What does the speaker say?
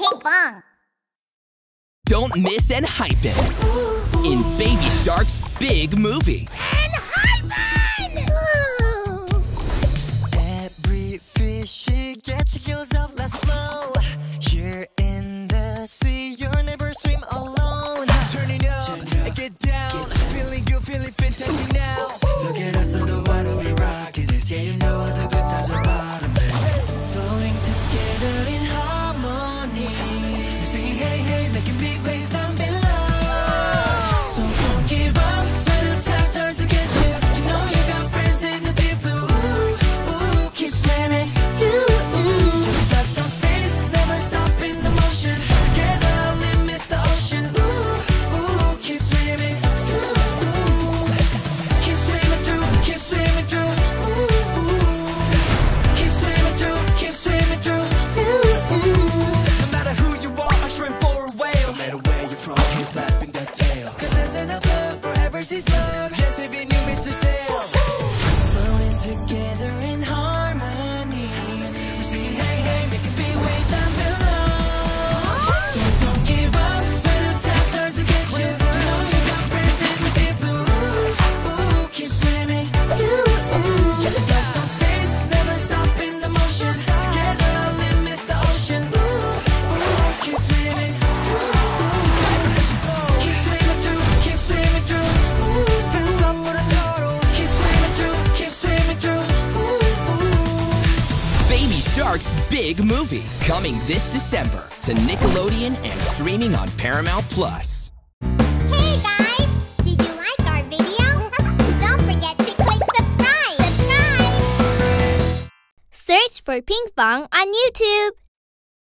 Pinkfong. Don't miss ENHYPEN in Baby Shark's big movie. ENHYPEN! Every fish gets yourself, let's flow. Here in the sea, you'll never swim alone. Turn it up, get down, feeling good, feeling fantastic now. Look at us on the water, we rockin' this. Yeah, you know the good times are bottomless. Flowing together in harmony. Singing hey hey, making big waves down below. So don't give up when the tide turns against you. You know you got friends in the deep blue. Ooh, keep swimming. Just let those feet never stop in the motion. Together we'll miss the ocean. Ooh, keep swimming. Keep swimming through, keep swimming through. Keep swimming through, keep swimming through. No matter who you are, a shrimp or a whale. No matter where you're from, keep flapping that tail. 'Cause there's enough love for every season. Yes, if you knew Mr. Snail. Flowing together in harmony. We're singing hey hey, making big waves down below. So don't give up when the tide turns against you. You know you got friends in the deep blue. Ooh, keep swimming. Just let those feet never stop in the motion. Together we'll miss the ocean. Ooh, keep swimming. Keep swimming through, keep swimming through. Fins up for the turtles. Keep swimming through, keep swimming through. Baby Shark's big movie, coming this December to Nickelodeon and streaming on Paramount Plus. Hey guys! Did you like our video? Don't forget to click subscribe! Search for Pinkfong on YouTube.